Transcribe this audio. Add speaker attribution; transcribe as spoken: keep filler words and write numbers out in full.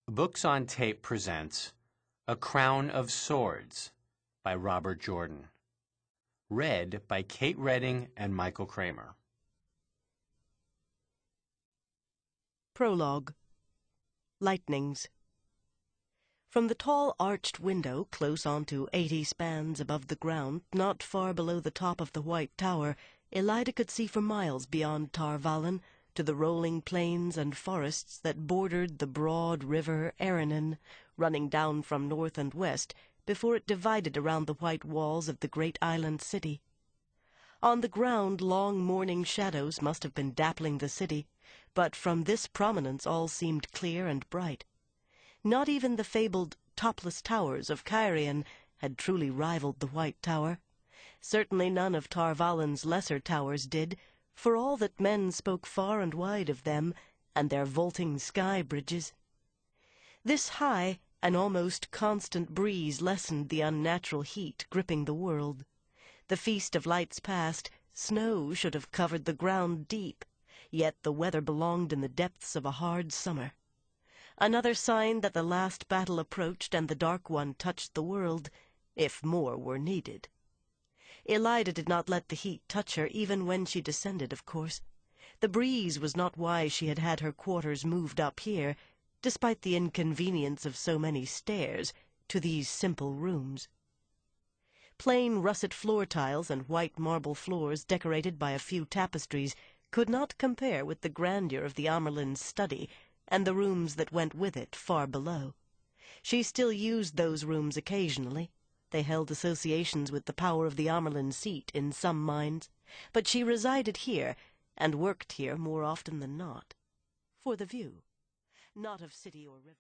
Speaker 1: Books on Tape presents A Crown of Swords by Robert Jordan. Read by Kate Redding and Michael Kramer.
Speaker 2: Prologue. Lightnings. From the tall arched window close onto eighty spans above the ground, not far below the top of the White Tower, Elida could see for miles beyond Tar Valon to the rolling plains and forests that bordered the broad river Aranon, running down from north and west before it divided around the white walls of the great island city. On the ground long morning shadows must have been dappling the city, but from this prominence all seemed clear and bright. Not even the fabled topless towers of Cairhien had truly rivaled the White Tower. Certainly none of Tar Valon's lesser towers did, for all that men spoke far and wide of them and their vaulting sky bridges. This high, an almost constant breeze lessened the unnatural heat gripping the world. The feast of lights past, snow should have covered the ground deep, yet the weather belonged in the depths of a hard summer. Another sign that the last battle approached and the Dark One touched the world, if more were needed. Elida did not let the heat touch her even when she descended, of course. The breeze was not why she had had her quarters moved up here, despite the inconvenience of so many stairs, to these simple rooms. Plain russet floor tiles and white marble floors decorated by a few tapestries could not compare with the grandeur of the Amyrlin's study and the rooms that went with it far below. She still used those rooms occasionally. They held associations with the power of the Amyrlin seat in some minds, but she resided here and worked here more often than not. For the view, not of city or river.